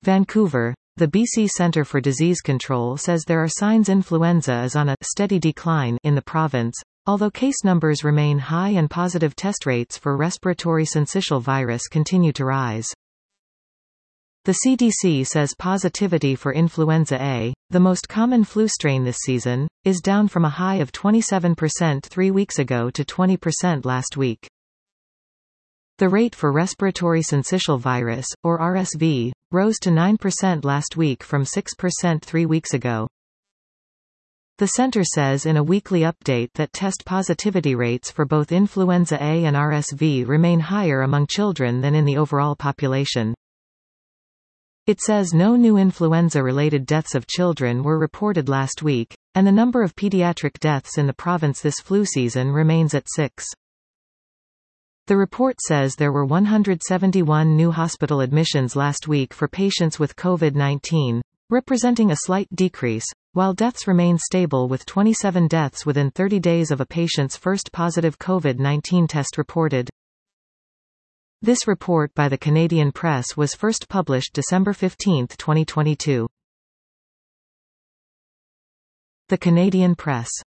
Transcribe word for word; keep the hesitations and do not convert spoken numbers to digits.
Vancouver, the B C Centre for Disease Control says there are signs influenza is on a steady decline in the province, although case numbers remain high and positive test rates for respiratory syncytial virus continue to rise. The C D C says positivity for influenza A, the most common flu strain this season, is down from a high of twenty-seven percent three weeks ago to twenty percent last week. The rate for respiratory syncytial virus, or R S V, rose to nine percent last week from six percent three weeks ago. The center says in a weekly update that test positivity rates for both influenza A and R S V remain higher among children than in the overall population. It says no new influenza-related deaths of children were reported last week, and the number of pediatric deaths in the province this flu season remains at six. The report says there were one hundred seventy-one new hospital admissions last week for patients with COVID nineteen, representing a slight decrease, while deaths remain stable with twenty-seven deaths within thirty days of a patient's first positive COVID nineteen test reported. This report by the Canadian Press was first published December fifteenth, twenty twenty-two. The Canadian Press.